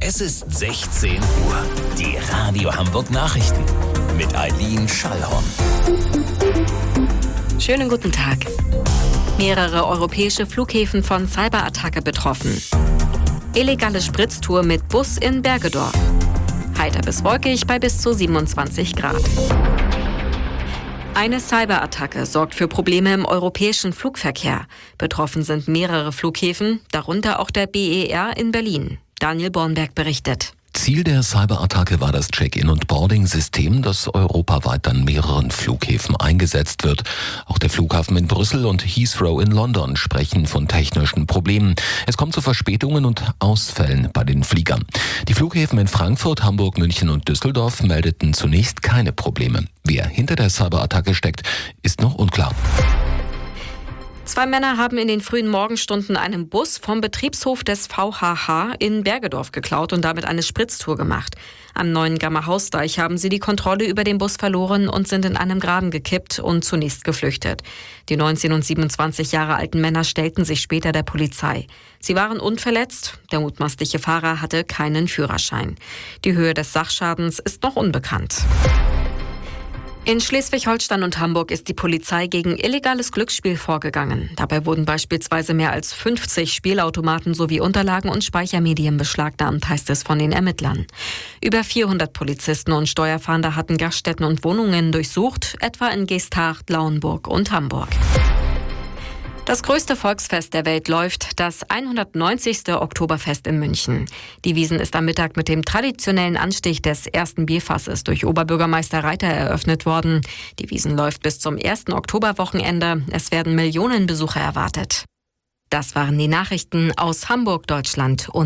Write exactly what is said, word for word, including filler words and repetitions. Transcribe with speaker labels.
Speaker 1: Es ist sechzehn Uhr. Die Radio Hamburg Nachrichten mit Eileen Schallhorn.
Speaker 2: Schönen guten Tag. Mehrere europäische Flughäfen von Cyberattacke betroffen. Illegale Spritztour mit Bus in Bergedorf. Heiter bis wolkig bei bis zu siebenundzwanzig Grad. Eine Cyberattacke sorgt für Probleme im europäischen Flugverkehr. Betroffen sind mehrere Flughäfen, darunter auch der B E R in Berlin. Daniel Bornberg berichtet.
Speaker 3: Ziel der Cyberattacke war das Check-in- und Boarding-System, das europaweit an mehreren Flughäfen eingesetzt wird. Auch der Flughafen in Brüssel und Heathrow in London sprechen von technischen Problemen. Es kommt zu Verspätungen und Ausfällen bei den Fliegern. Die Flughäfen in Frankfurt, Hamburg, München und Düsseldorf meldeten zunächst keine Probleme. Wer hinter der Cyberattacke steckt, ist noch unklar.
Speaker 2: Zwei Männer haben in den frühen Morgenstunden einen Bus vom Betriebshof des V H H in Bergedorf geklaut und damit eine Spritztour gemacht. Am neuen Gammer-Hausdeich haben sie die Kontrolle über den Bus verloren und sind in einem Graben gekippt und zunächst geflüchtet. Die neunzehn und siebenundzwanzig Jahre alten Männer stellten sich später der Polizei. Sie waren unverletzt, der mutmaßliche Fahrer hatte keinen Führerschein. Die Höhe des Sachschadens ist noch unbekannt. In Schleswig-Holstein und Hamburg ist die Polizei gegen illegales Glücksspiel vorgegangen. Dabei wurden beispielsweise mehr als fünfzig Spielautomaten sowie Unterlagen und Speichermedien beschlagnahmt, heißt es von den Ermittlern. Über vierhundert Polizisten und Steuerfahnder hatten Gaststätten und Wohnungen durchsucht, etwa in Geesthacht, Lauenburg und Hamburg. Das größte Volksfest der Welt läuft, das hundertneunzigste Oktoberfest in München. Die Wiesn ist am Mittag mit dem traditionellen Anstich des ersten Bierfasses durch Oberbürgermeister Reiter eröffnet worden. Die Wiesn läuft bis zum ersten Oktoberwochenende. Es werden Millionen Besucher erwartet. Das waren die Nachrichten aus Hamburg, Deutschland und